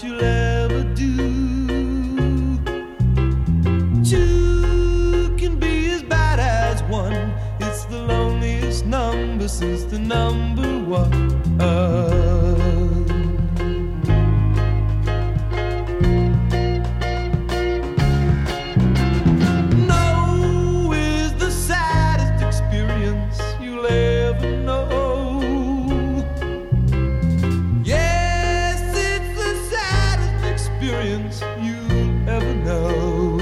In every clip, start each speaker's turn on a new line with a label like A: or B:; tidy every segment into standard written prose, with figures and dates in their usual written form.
A: you'll ever do. Two can be as bad as one. It's the loneliest number since the number one. No is the saddest experience you'll ever know. Yes, it's the saddest experience you'll ever know.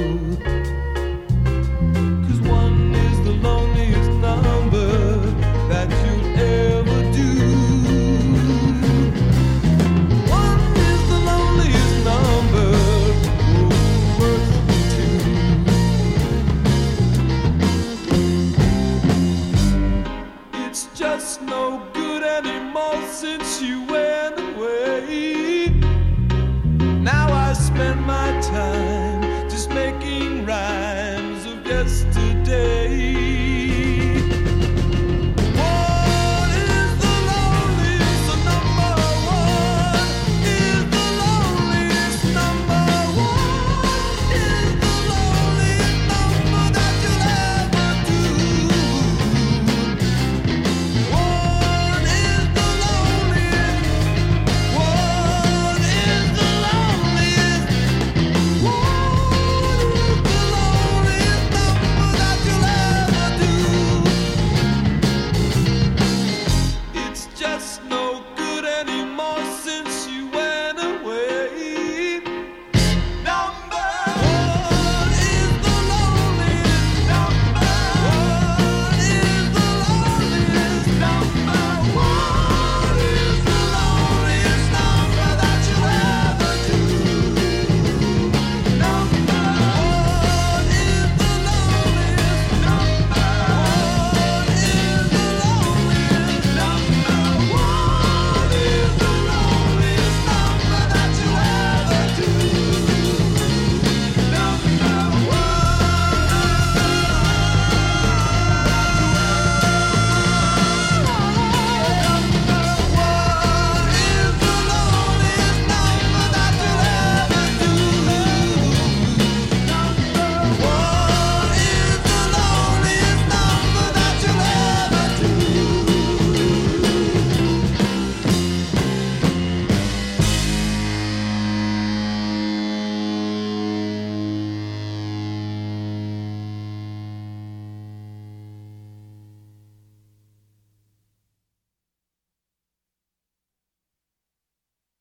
A: 'Cause one is the loneliest number that you'll ever do. One is the loneliest number, worse than two. It's just no good anymore since you went